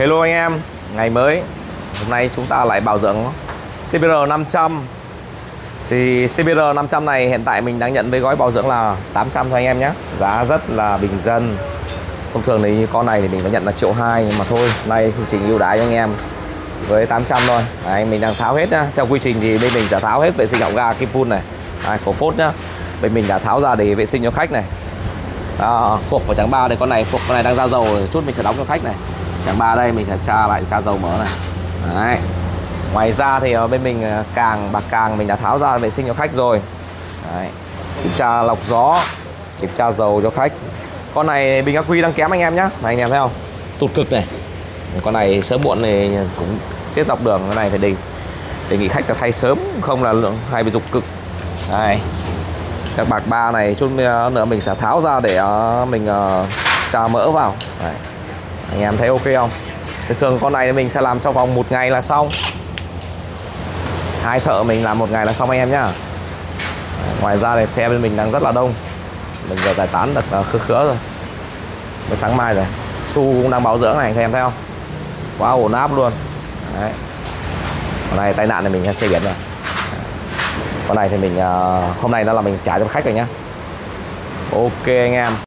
Hello anh em, ngày mới. Hôm nay chúng ta lại bảo dưỡng CBR 500. Thì CBR 500 này hiện tại mình đang nhận với gói bảo dưỡng là 800 thôi anh em nhé. Giá rất là bình dân. Thông thường thì như con này thì mình phải nhận là 1.200.000, nhưng mà thôi, nay chương trình ưu đãi cho anh em với 800 thôi. Đấy, mình đang tháo hết nhá. Theo quy trình thì bên mình sẽ tháo hết vệ sinh họng ga kim phun này, cổ phốt nhá. Bên mình đã tháo ra để vệ sinh cho khách này. Phuộc của trắng 3 đây, con này phuộc con này đang ra dầu, chút mình sẽ đóng cho khách này. Trắng 3 đây mình sẽ tra lại, tra dầu mỡ này. Đấy. Ngoài ra thì ở bên mình bạc càng mình đã tháo ra vệ sinh cho khách rồi. Đấy. Kiểm tra lọc gió, kiểm tra dầu cho khách. Con này bình ắc quy đang kém anh em nhé. Này anh em thấy không? Tụt cực này. Con này sớm muộn này cũng chết dọc đường. Cái này phải đề nghị khách là thay sớm, không là lượng hay bị rục cực. Đây. Các bạc 3 này chút nữa mình sẽ tháo ra để mình tra mỡ vào. Đấy. Anh em thấy ok không? Thì thường con này mình sẽ làm trong vòng 1 ngày là xong. 2 thợ mình làm 1 ngày là xong anh em nhá. Ngoài ra thì xe bên mình đang rất là đông. Mình vừa giải tán được khứa rồi. Mới sáng mai rồi. Su cũng đang bảo dưỡng này, anh em thấy không? Quá ổn áp luôn. Đấy. Con này tai nạn thì mình che biển rồi. Con này thì mình hôm nay nó là mình trả cho khách rồi nhá. Ok anh em.